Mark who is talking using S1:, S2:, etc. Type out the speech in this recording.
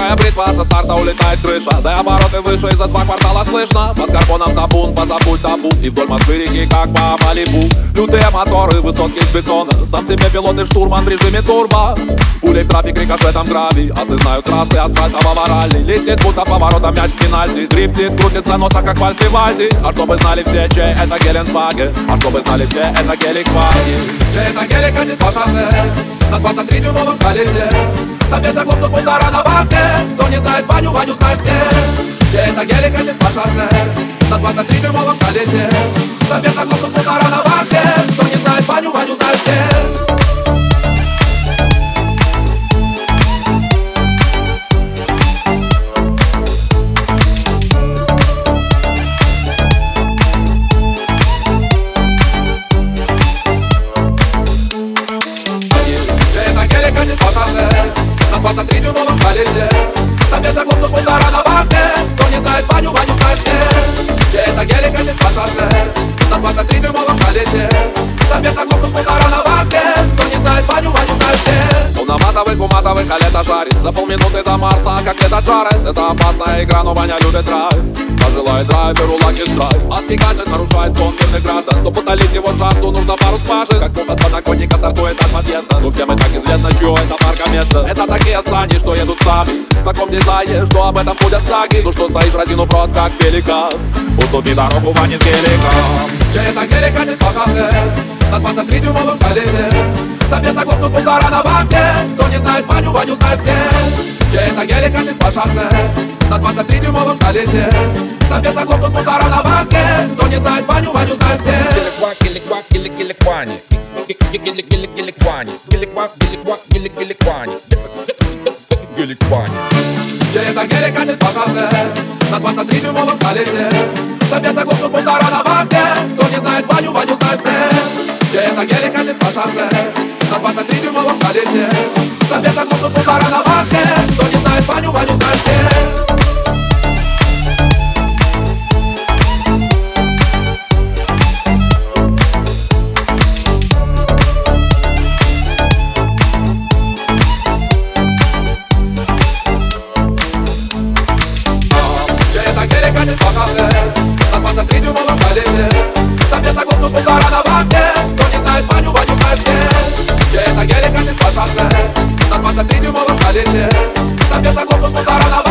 S1: Короткая бритва, со старта улетает крыша. Да и обороты выше, и за 2 квартала слышно. Под карбоном табун, позабудь табу. И вдоль Москвы реки, как по Малибу. Лютые моторы, высотки из бетона. Сам себе пилот и штурман в режиме турбо. Пулей в трафик, рикошетом гравий. Асы знают трассы асфальтового ралли. Летит, будто поворотом мяч в пенальти. Дрифтит, крутится носа, как вальс Вивальди. А чтобы знали все, чей это Геленджваген. А чтобы знали все, это Геликваген. Чей это Гелик катит по шоссе на 23-дюймовом колесе. Собе заглохнут мусора на бахте. Кто не знает Ваню, Ваню знают все. Чей это Гелик катит по шоссе на 23-дюймовом колесе. Собе заглохнут мусора на бахте. Кто не знает Ваню, Ваню знают все. На 23-дюймовом колесе. Собе заглохнут мусора на бахте. Кто не знает Ваню, Ваню знает все. Чей это Гелик катит по шоссе на 23-дюймовом колесе. Собе заглохнут мусора на бахте. Кто не знает Ваню, Ваню знает все. Луноматовый, куматовый, колета жарит. За полминуты до Марса, как лето Джаред. Это опасная игра, но Ваня любит драйв. Пожелает драйверу лаки страйк. Адский гаджет нарушает сон мирных граждан. Чтобы утолить его жажду, нужно пару спашек. Как муха с подоконника стартует от подъезда. Ну всем и так известно, чье это парка место. Это такие сани, что едут сами. В таком дизайне, что об этом ходят саги. Ну что стоишь, разинув рот, как пеликан. Уступи дорогу Ване с Геликом. Чей это Гелик катит по шоссе на 23-дюймовом колесе. Собе заглохнут мусора на бахте. Кто не знает Ваню, Ваню знают все. Чей это Гелик катит по шоссе на 23-дюймовом колесе. Собе заглохнут мусора на бахте. Кто не знает Ваню, Ваню знают все.
S2: Гелик-Ваня, Гелик-Ваня, Гелик-Ваня.
S1: Чей это Гелик катит по шоссе на 23-дюймовом колесе. Собе заглохнут мусора на бахте. Кто не знает Ваню, Ваню знают все. Чей это Гелик катит по шоссе на 23-дюймовом колесе. Собе заглохнут мусора на бахте. Кто не знает Ваню, Ваню знают все. Гелик катит по шоссе на 23-дюймовом колесе. Собе заглохнут мусора на бахте. Кто не знает Ваню, Ваню знают все. Чей это Гелик катит по шоссе на 23-дюймовом колесе. Собе заглохнут мусора на бахте.